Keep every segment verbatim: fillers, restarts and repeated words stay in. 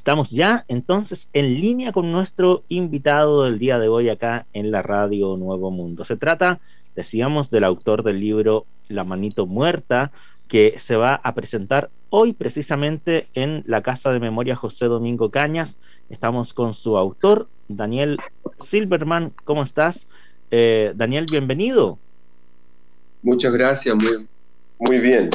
Estamos ya entonces en línea con nuestro invitado del día de hoy acá en la radio Nuevo Mundo. Se trata, decíamos, del autor del libro La Manito Muerta, que se va a presentar hoy precisamente en la Casa de Memoria José Domingo Cañas. Estamos con su autor, Daniel Silverman. ¿Cómo estás? Eh, Daniel, bienvenido. Muchas gracias, muy, muy bien.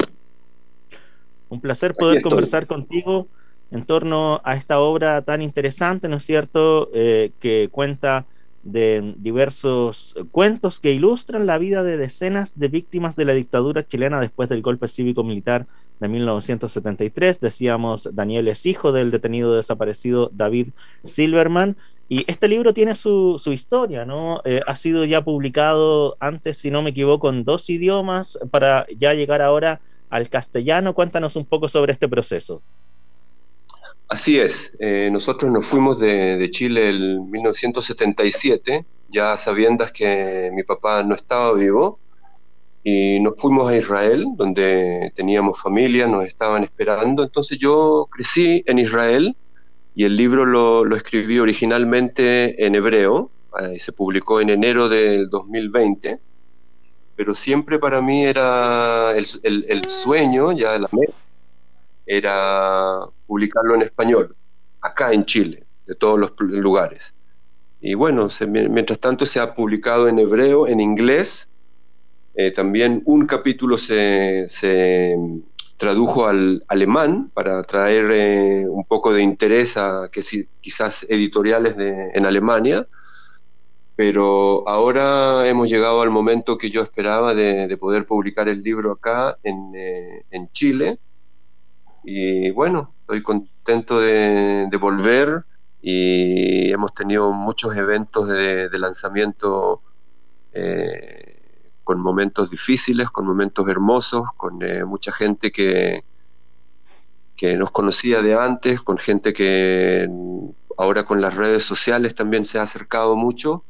Un placer Aquí poder estoy. conversar contigo en torno a esta obra tan interesante, ¿no es cierto?, eh, que cuenta de diversos cuentos que ilustran la vida de decenas de víctimas de la dictadura chilena después del golpe cívico-militar de mil novecientos setenta y tres. Decíamos, Daniel es hijo del detenido desaparecido David Silverman, y este libro tiene su, su historia, ¿no? Eh, ha sido ya publicado antes, si no me equivoco, en dos idiomas para ya llegar ahora al castellano. Cuéntanos un poco sobre este proceso. Así es, eh, nosotros nos fuimos de, de Chile en mil novecientos setenta y siete, ya sabiendas que mi papá no estaba vivo, y nos fuimos a Israel, donde teníamos familia, nos estaban esperando. Entonces yo crecí en Israel y el libro lo, lo escribí originalmente en hebreo, eh, se publicó en enero del dos mil veinte, pero siempre para mí era el, el, el sueño, ya la meta, era publicarlo en español, acá en Chile, de todos los lugares. Y bueno, se, mientras tanto se ha publicado en hebreo, en inglés, eh, también un capítulo se, se tradujo al alemán para traer eh, un poco de interés a que si, quizás editoriales de, en Alemania, pero ahora hemos llegado al momento que yo esperaba de, de poder publicar el libro acá en, eh, en Chile. Y bueno, estoy contento de, de volver, y hemos tenido muchos eventos de, de lanzamiento, eh, con momentos difíciles, con momentos hermosos, con eh, mucha gente que, que nos conocía de antes, con gente que ahora con las redes sociales también se ha acercado mucho,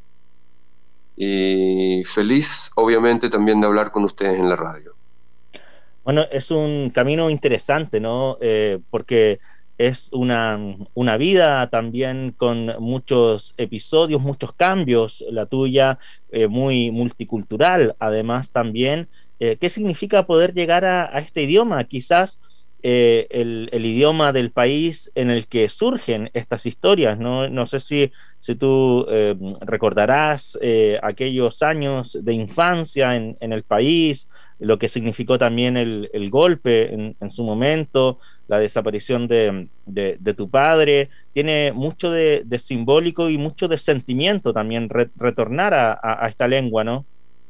y feliz obviamente también de hablar con ustedes en la radio. Bueno, es un camino interesante, ¿no? Eh, porque es una, una vida también con muchos episodios, muchos cambios, la tuya, eh, muy multicultural, además también. Eh, ¿qué significa poder llegar a, a este idioma? Quizás eh, el, el idioma del país en el que surgen estas historias, ¿no? No sé si, si tú eh, recordarás eh, aquellos años de infancia en, en el país, lo que significó también el, el golpe en, en, su momento, la desaparición de, de, de tu padre. Tiene mucho de, de simbólico y mucho de sentimiento también re, retornar a, a, a esta lengua, ¿no?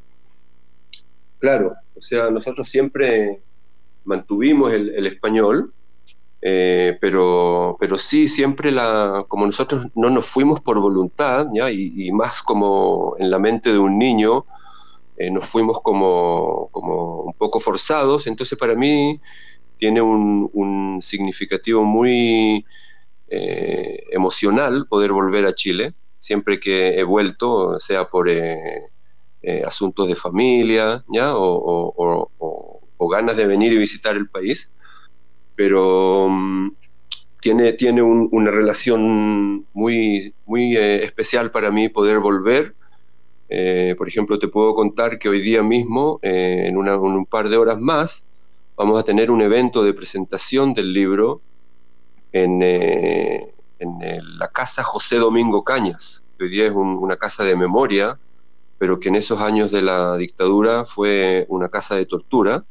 Claro, o sea, nosotros siempre mantuvimos el, el español, eh, pero, pero sí, siempre la, como nosotros no nos fuimos por voluntad, ¿ya? Y, y más como en la mente de un niño, Eh, nos fuimos como, como un poco forzados. Entonces para mí tiene un, un significativo muy eh, emocional poder volver a Chile, siempre que he vuelto, sea por eh, eh, asuntos de familia, ¿ya? O, o, o, o ganas de venir y visitar el país, pero um, tiene, tiene un, una relación muy, muy eh, especial para mí poder volver. Eh, por ejemplo, te puedo contar que hoy día mismo, eh, en, una, en un par de horas más, vamos a tener un evento de presentación del libro en, eh, en el, la Casa José Domingo Cañas, que hoy día es un, una casa de memoria, pero que en esos años de la dictadura fue una casa de tortura,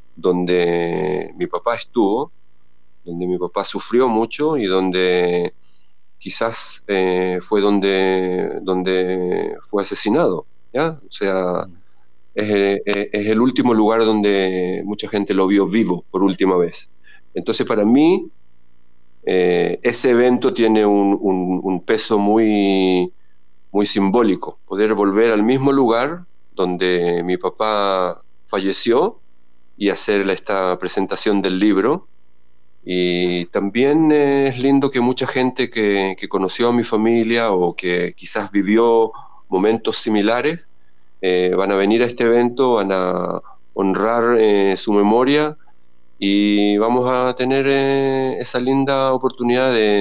donde mi papá estuvo, donde mi papá sufrió mucho y donde quizás eh, fue donde, donde fue asesinado, ¿ya? O sea, es, es el último lugar donde mucha gente lo vio vivo por última vez. Entonces, para mí, eh, ese evento tiene un, un, un peso muy, muy simbólico. Poder volver al mismo lugar donde mi papá falleció y hacer esta presentación del libro. Y también eh, es lindo que mucha gente que, que conoció a mi familia o que quizás vivió momentos similares, eh, van a venir a este evento, van a honrar eh, su memoria, y vamos a tener eh, esa linda oportunidad de,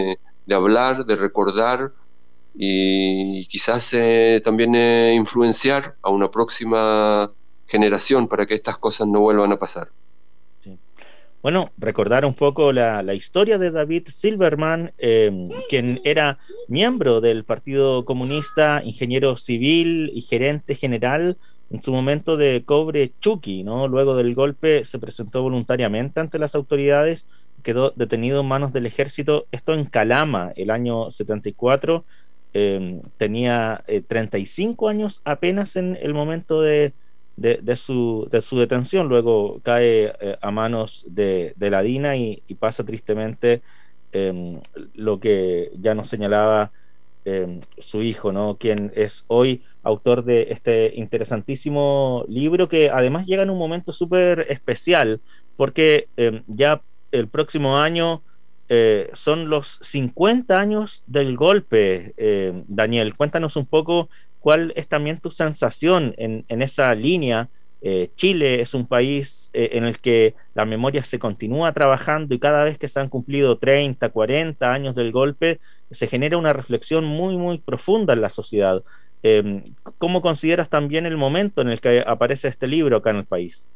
de hablar, de recordar y quizás eh, también eh, influenciar a una próxima generación para que estas cosas no vuelvan a pasar. Sí. Bueno, recordar un poco la, la historia de David Silverman, eh, quien era miembro del Partido Comunista, ingeniero civil y gerente general en su momento de Cobre Chucky, ¿no? Luego del golpe se presentó voluntariamente ante las autoridades, quedó detenido en manos del ejército, esto en Calama, el año setenta y cuatro, eh, tenía eh, treinta y cinco años apenas en el momento de de, de, su, de su detención, luego cae eh, a manos de, de la DINA y, y pasa tristemente eh, lo que ya nos señalaba eh, su hijo, ¿no? Quien es hoy autor de este interesantísimo libro que además llega en un momento súper especial porque eh, ya el próximo año eh, son los cincuenta años del golpe. eh, Daniel, cuéntanos un poco cuál es también tu sensación en, en esa línea. Eh, Chile es un país eh, en el que la memoria se continúa trabajando y cada vez que se han cumplido treinta, cuarenta años del golpe, se genera una reflexión muy, muy profunda en la sociedad. Eh, ¿Cómo consideras también el momento en el que aparece este libro acá en el país?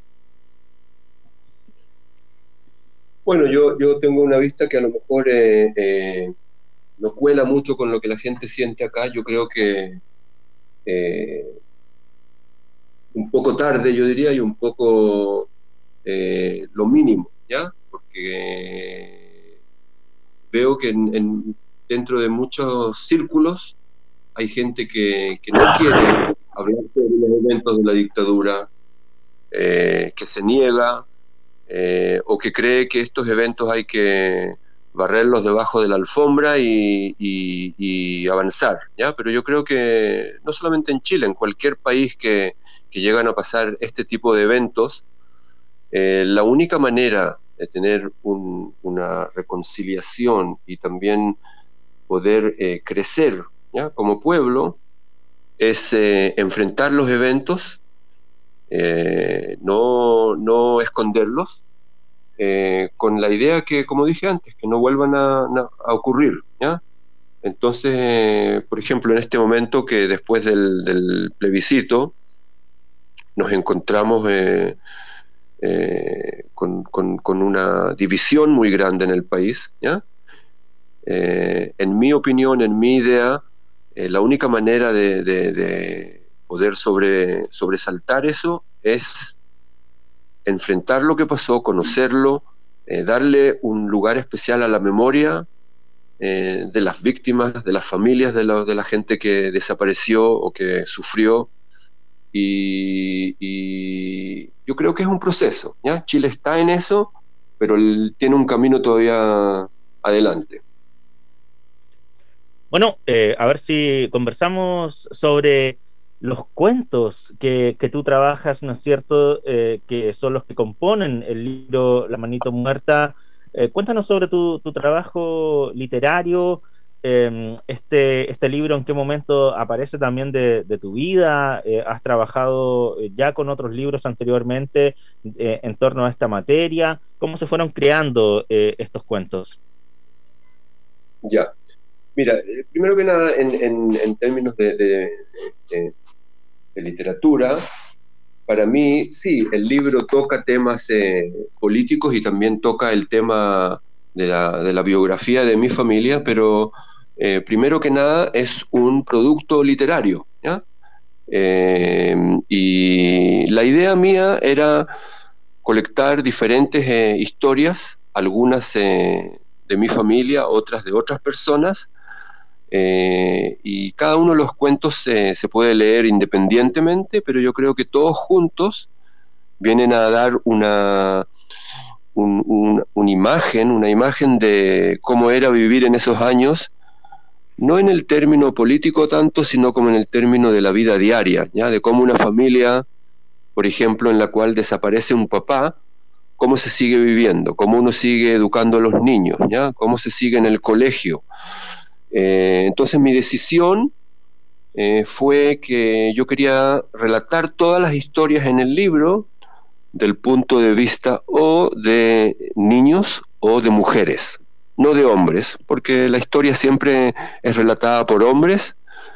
Bueno, yo, yo tengo una vista que a lo mejor eh, eh, no cuela mucho con lo que la gente siente acá. Yo creo que eh, un poco tarde, yo diría, y un poco eh, lo mínimo, ¿ya? Porque veo que en, en, dentro de muchos círculos hay gente que, que no quiere hablar sobre los eventos de la dictadura, eh, que se niega, eh, o que cree que estos eventos hay que barrerlos debajo de la alfombra y, y, y avanzar, ¿ya? Pero yo creo que no solamente en Chile, en cualquier país que, que llegan a pasar este tipo de eventos, eh, la única manera de tener un, una reconciliación y también poder eh, crecer, ¿ya? Como pueblo es eh, enfrentar los eventos, eh, no, no esconderlos, eh, con la idea que, como dije antes, que no vuelvan a, a ocurrir, ¿ya? Entonces, eh, por ejemplo, en este momento que después del, del plebiscito nos encontramos eh, eh, con, con, con una división muy grande en el país, ¿ya? Eh, en mi opinión, en mi idea, eh, la única manera de, de, de poder sobre, sobresaltar eso es enfrentar lo que pasó, conocerlo, eh, darle un lugar especial a la memoria eh, de las víctimas, de las familias de la, de la gente que desapareció o que sufrió. Y, y yo creo que es un proceso, ¿ya? Chile está en eso, pero él tiene un camino todavía adelante. Bueno, eh, a ver si conversamos sobre los cuentos que, que tú trabajas, ¿no es cierto? Eh, que son los que componen el libro La Manito Muerta. Eh, cuéntanos sobre tu, tu trabajo literario, eh, este, este libro, ¿en qué momento aparece también de, de tu vida? Eh, ¿has trabajado ya con otros libros anteriormente eh, en torno a esta materia? ¿Cómo se fueron creando eh, estos cuentos? Ya. Mira, eh, primero que nada, en, en, en términos de, de, de, de literatura, para mí, sí, el libro toca temas eh, políticos y también toca el tema de la, de la biografía de mi familia, pero eh, primero que nada es un producto literario, ¿ya? Eh, y la idea mía era colectar diferentes eh, historias, algunas eh, de mi familia, otras de otras personas, Eh, y cada uno de los cuentos se, se puede leer independientemente, pero yo creo que todos juntos vienen a dar una, un, un, una imagen, una imagen de cómo era vivir en esos años, no en el término político tanto, sino como en el término de la vida diaria, ¿ya? De cómo una familia, por ejemplo, en la cual desaparece un papá, cómo se sigue viviendo, cómo uno sigue educando a los niños, ¿ya? Cómo se sigue en el colegio. Eh, entonces mi decisión eh, fue que yo quería relatar todas las historias en el libro del punto de vista o de niños o de mujeres, no de hombres, porque la historia siempre es relatada por hombres,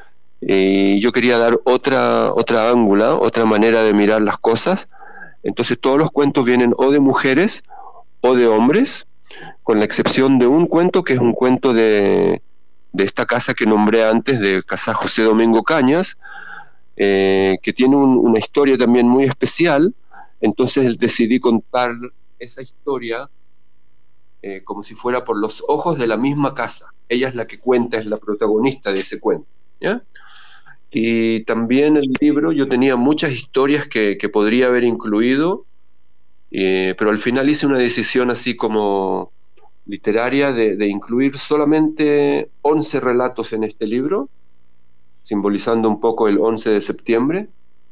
y yo quería dar otra, otra ángula, otra manera de mirar las cosas. Entonces todos los cuentos vienen o de mujeres o de hombres, con la excepción de un cuento que es un cuento de, de esta casa que nombré antes, de Casa José Domingo Cañas, eh, que tiene un, una historia también muy especial. Entonces decidí contar esa historia eh, como si fuera por los ojos de la misma casa. Ella es la que cuenta, es la protagonista de ese cuento, ¿ya? Y también el libro, yo tenía muchas historias que, que podría haber incluido, eh, pero al final hice una decisión así como literaria de, de incluir solamente once relatos en este libro, simbolizando un poco el once de septiembre.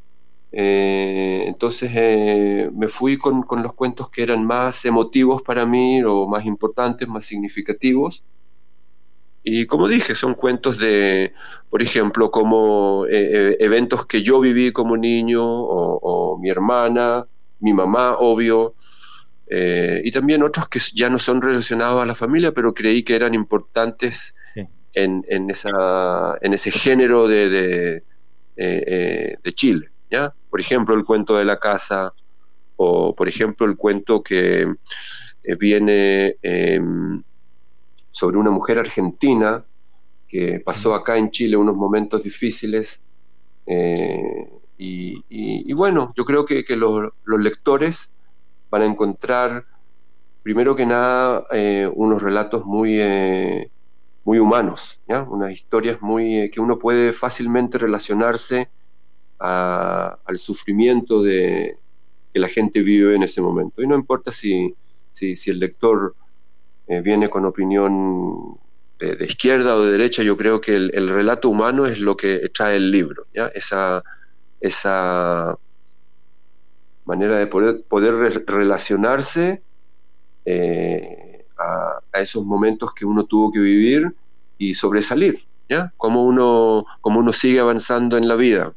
Eh, entonces eh, me fui con, con los cuentos que eran más emotivos para mí, o más importantes, más significativos. Y como dije, son cuentos de, por ejemplo, como eh, eventos que yo viví como niño, o, o mi hermana, mi mamá, obvio, eh, y también otros que ya no son relacionados a la familia, pero creí que eran importantes sí. en, en, esa, en ese género de, de, eh, eh, de Chile, ¿ya? Por ejemplo, el cuento de la casa, o por ejemplo el cuento que eh, viene... Eh, sobre una mujer argentina que pasó acá en Chile unos momentos difíciles, eh, y, y, y bueno, yo creo que, que los, los lectores van a encontrar, primero que nada, eh, unos relatos muy, eh, muy humanos, ¿ya? Unas historias muy, eh, que uno puede fácilmente relacionarse a, al sufrimiento de, que la gente vive en ese momento. Y no importa si, si, si el lector Eh, viene con opinión de, de izquierda o de derecha, yo creo que el, el relato humano es lo que trae el libro, ¿ya? Esa, esa manera de poder, poder re relacionarse eh, a, a esos momentos que uno tuvo que vivir y sobresalir, ¿ya? Cómo uno, cómo uno sigue avanzando en la vida.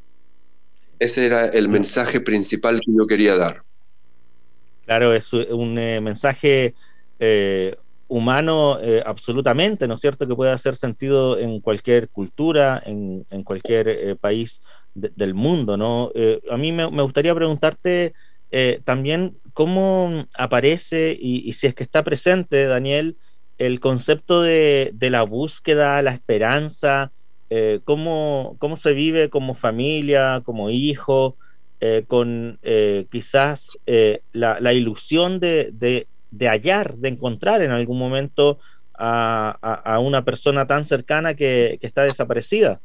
Ese era el mensaje principal que yo quería dar. Claro, es un eh, mensaje Eh, humano eh, absolutamente, ¿no es cierto? Que puede hacer sentido en cualquier cultura, en, en cualquier eh, país de, del mundo, ¿no? Eh, a mí me, me gustaría preguntarte eh, también cómo aparece y, y si es que está presente, Daniel, el concepto de, de la búsqueda, la esperanza, eh, cómo, cómo se vive como familia, como hijo, eh, con eh, quizás eh, la, la ilusión de, de de hallar, de encontrar en algún momento a, a, a una persona tan cercana que, que está desaparecida.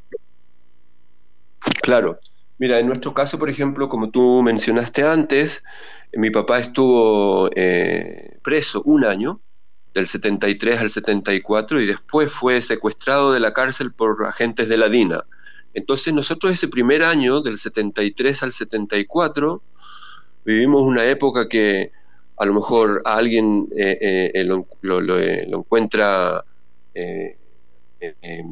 Claro. Mira, en nuestro caso, por ejemplo, como tú mencionaste antes, mi papá estuvo eh, preso un año, del setenta y tres al setenta y cuatro, y después fue secuestrado de la cárcel por agentes de la DINA. Entonces nosotros ese primer año, del setenta y tres al setenta y cuatro, vivimos una época que a lo mejor a alguien eh, eh, lo, lo, lo, lo encuentra, eh, eh, eh,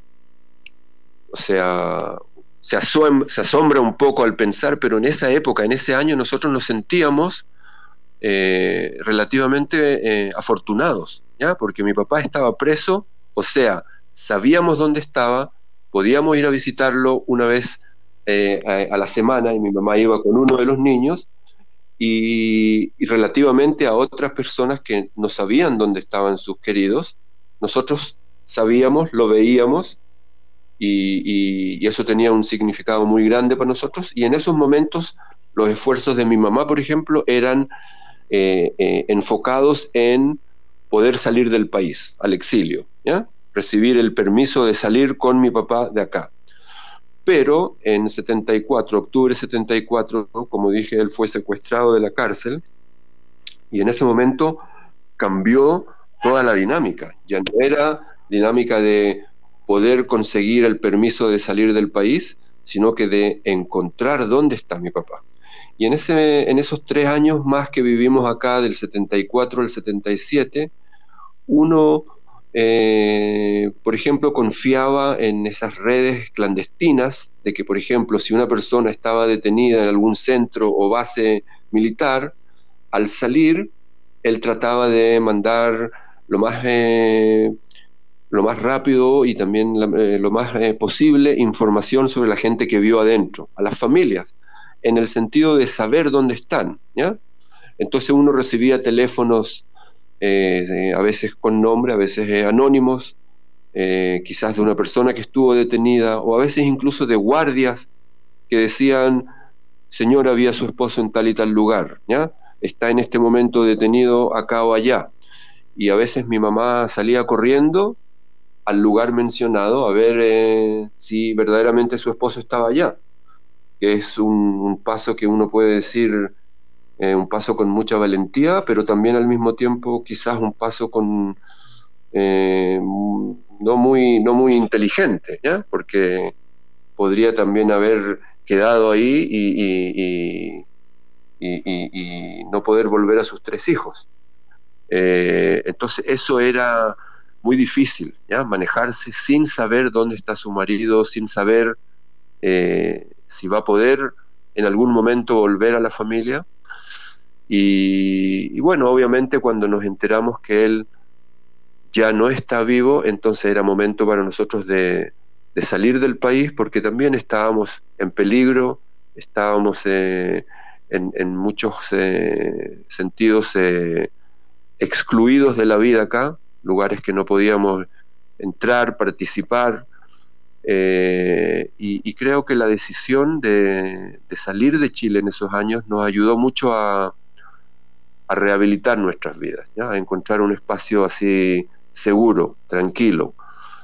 o sea, se, asom se asombra un poco al pensar, pero en esa época, en ese año, nosotros nos sentíamos eh, relativamente eh, afortunados, ¿ya? Porque mi papá estaba preso, o sea, sabíamos dónde estaba, podíamos ir a visitarlo una vez eh, a, a la semana, y mi mamá iba con uno de los niños. Y, y relativamente a otras personas que no sabían dónde estaban sus queridos, nosotros sabíamos, lo veíamos, y, y, y eso tenía un significado muy grande para nosotros. Y en esos momentos los esfuerzos de mi mamá, por ejemplo, eran eh, eh, enfocados en poder salir del país, al exilio, ¿ya? Recibir el permiso de salir con mi papá de acá. Pero en setenta y cuatro, octubre setenta y cuatro, ¿no? Como dije, él fue secuestrado de la cárcel, y en ese momento cambió toda la dinámica. Ya no era dinámica de poder conseguir el permiso de salir del país, sino que de encontrar dónde está mi papá. Y en, ese, en esos tres años más que vivimos acá, del setenta y cuatro al setenta y siete, uno... Eh, por ejemplo, confiaba en esas redes clandestinas de que, por ejemplo, si una persona estaba detenida en algún centro o base militar, al salir, él trataba de mandar lo más, eh, lo más rápido y también la, eh, lo más eh, posible información sobre la gente que vio adentro, a las familias, en el sentido de saber dónde están, ¿ya? Entonces uno recibía teléfonos eh, a veces con nombre, a veces eh, anónimos, eh, quizás de una persona que estuvo detenida, o a veces incluso de guardias que decían: señora, había su esposo en tal y tal lugar, ¿ya? Está en este momento detenido acá o allá. Y a veces mi mamá salía corriendo al lugar mencionado a ver eh, si verdaderamente su esposo estaba allá, que es un, un paso que uno puede decir, eh, un paso con mucha valentía, pero también al mismo tiempo quizás un paso con eh, no muy, no muy inteligente, ¿ya? Porque podría también haber quedado ahí y, y, y, y, y, y no poder volver a sus tres hijos. Eh, entonces eso era muy difícil, ¿ya? Manejarse sin saber dónde está su marido, sin saber eh, si va a poder en algún momento volver a la familia. Y, y bueno, obviamente cuando nos enteramos que él ya no está vivo, entonces era momento para nosotros de, de salir del país, porque también estábamos en peligro, estábamos eh, en, en muchos eh, sentidos eh, excluidos de la vida acá, lugares que no podíamos entrar, participar, eh, y, y creo que la decisión de, de salir de Chile en esos años nos ayudó mucho a, a rehabilitar nuestras vidas, ¿ya? A encontrar un espacio así seguro, tranquilo.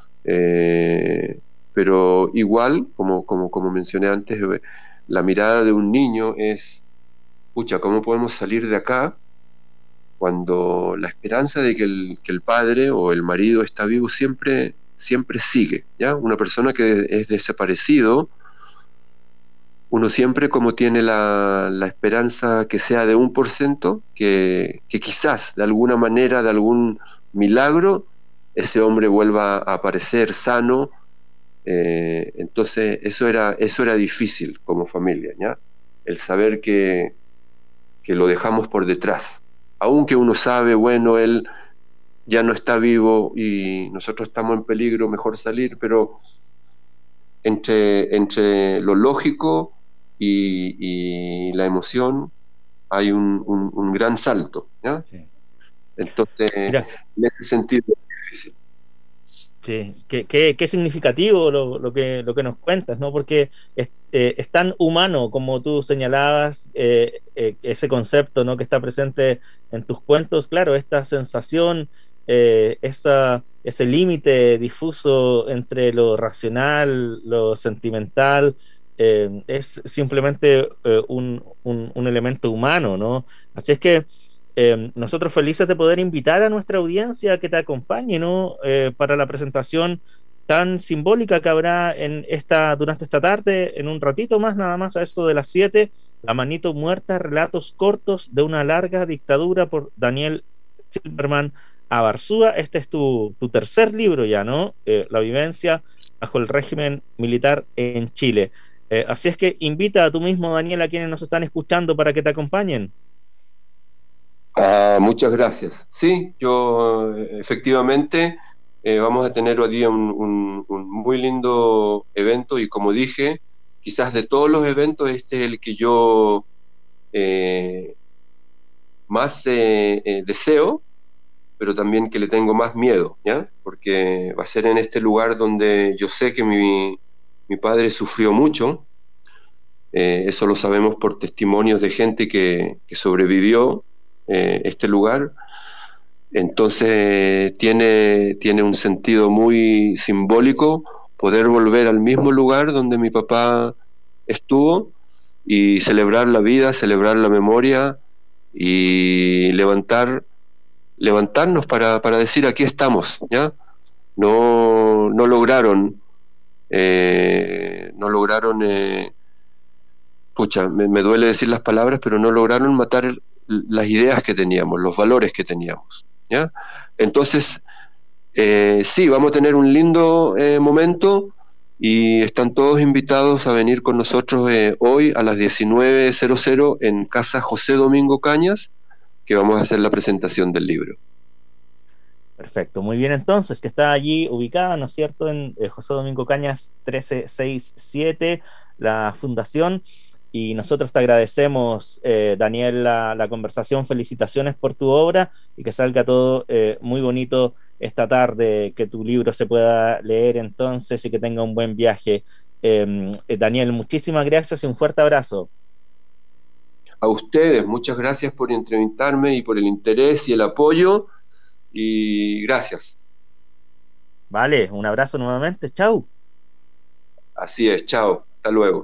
Eh, pero igual, como, como, como mencioné antes, la mirada de un niño es: pucha, ¿cómo podemos salir de acá cuando la esperanza de que el, que el padre o el marido está vivo siempre, siempre sigue, ¿ya? Una persona que es desaparecido, uno siempre como tiene la, la esperanza que sea de un por ciento, que, que quizás de alguna manera, de algún milagro, ese hombre vuelva a aparecer sano. Eh, entonces eso era, eso era difícil como familia, ¿ya? El saber que, que lo dejamos por detrás. Aunque uno sabe, bueno, él ya no está vivo y nosotros estamos en peligro, mejor salir, pero entre, entre lo lógico y, y la emoción hay un, un, un gran salto, ¿ya? Sí. Entonces, Mira, en ese sentido es difícil. Sí, qué, qué, qué significativo lo, lo, que, lo que nos cuentas, ¿no? Porque es, eh, es tan humano como tú señalabas, eh, eh, ese concepto, ¿no? Que está presente en tus cuentos, claro, esta sensación, eh, esa, ese límite difuso entre lo racional, lo sentimental, eh, es simplemente eh, un, un, un elemento humano, ¿no? Así es que Eh, nosotros felices de poder invitar a nuestra audiencia a que te acompañe, ¿no? Eh, para la presentación tan simbólica que habrá en esta, durante esta tarde, en un ratito más, nada más a esto de las siete, La manito muerta, relatos cortos de una larga dictadura, por Daniel Silberman Abarzúa. Este es tu, tu tercer libro ya, ¿no? Eh, la vivencia bajo el régimen militar en Chile. Eh, así es que invita a tú mismo, Daniel, a quienes nos están escuchando para que te acompañen. Ah, muchas gracias. Sí, yo efectivamente eh, vamos a tener hoy día un, un, un muy lindo evento y, como dije, quizás de todos los eventos este es el que yo eh, más eh, eh, deseo, pero también que le tengo más miedo, ¿ya? Porque va a ser en este lugar donde yo sé que mi, mi padre sufrió mucho. Eh, eso lo sabemos por testimonios de gente que, que sobrevivió eh, este lugar. Entonces tiene, tiene un sentido muy simbólico poder volver al mismo lugar donde mi papá estuvo y celebrar la vida, celebrar la memoria y levantar, levantarnos para, para decir: aquí estamos, ¿ya? No, no lograron, eh, no lograron, eh, pucha, me, me duele decir las palabras, pero no lograron matar el, las ideas que teníamos, los valores que teníamos, ¿ya? Entonces, eh, sí, vamos a tener un lindo eh, momento y están todos invitados a venir con nosotros eh, hoy a las diecinueve cero cero en Casa José Domingo Cañas, que vamos a hacer la presentación del libro. Perfecto, muy bien entonces, que está allí ubicada, ¿no es cierto?, en eh, José Domingo Cañas trece sesenta y siete, la fundación, y nosotros te agradecemos, eh, Daniel, la, la conversación, felicitaciones por tu obra, y que salga todo eh, muy bonito esta tarde, que tu libro se pueda leer entonces, y que tenga un buen viaje. Eh, eh, Daniel, muchísimas gracias y un fuerte abrazo. A ustedes, muchas gracias por entrevistarme y por el interés y el apoyo, y gracias. Vale, un abrazo nuevamente, chau. Así es, chao, hasta luego.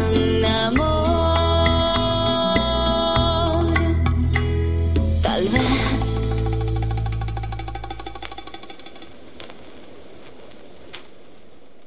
Tal vez